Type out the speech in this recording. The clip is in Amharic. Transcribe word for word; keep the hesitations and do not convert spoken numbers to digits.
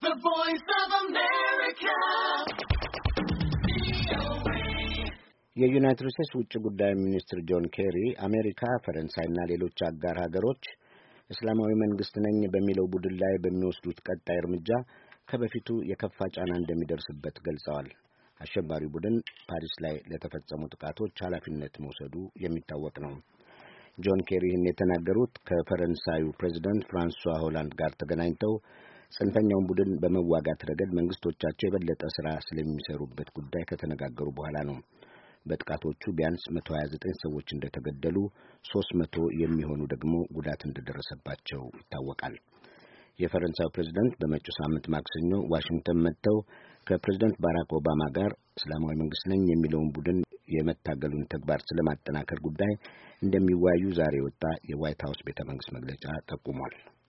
The Voice of America. የዩናይትድ ስቴትስ ውጭ ጉዳይ ሚኒስትር ጆን ኬሪ አሜሪካ፣ ፈረንሳይና ሌሎች አጋር ሀገሮች እስላማዊ መንግስት ነኝ በሚለው ቡድን ላይ በሚወስዱት ቀጣይ እርምጃ ከበፊቱ የከፋ ጫና እንደሚደርስበት ገልጸዋል። አሸባሪው ቡድን ፓሪስ ላይ ለተፈጸሙ ጥቃቶች ኃላፊነት መውሰዱ የሚታወቅ ነው። ጆን ኬሪ ይህን የተናገሩት ከፈረንሳዩ ፕሬዚደንት ፍራንሷ ሆላንድ ጋር ተገናኝተው ጽንፈኛውን ቡድን በመዋጋት ረገድ መንግስቶቻቸው የበለጠ ስራ ስለሚሰሩበት ጉዳይ ከተነጋገሩ በኋላ ነው። በጥቃቶቹ ቢያንስ መቶ ሀያ ዘጠኝ ሰዎች እንደተገደሉ፣ ሦስት መቶ የሚሆኑ ደግሞ ጉዳት እንደደረሰባቸው ይታወቃል። የፈረንሳዩ ፕሬዝዳንት በመጪው ሳምንት ማክሰኞ ዋሽንግተን መጥተው ከፕሬዝዳንት ባራክ ኦባማ ጋር እስላማዊ መንግስት ነኝ የሚለውን ቡድን የመታገሉን ተግባር ስለማጠናከር ጉዳይ እንደሚወያዩ ዛሬ ወጣ የዋይት ሀውስ ቤተ መንግስት መግለጫ ጠቁሟል።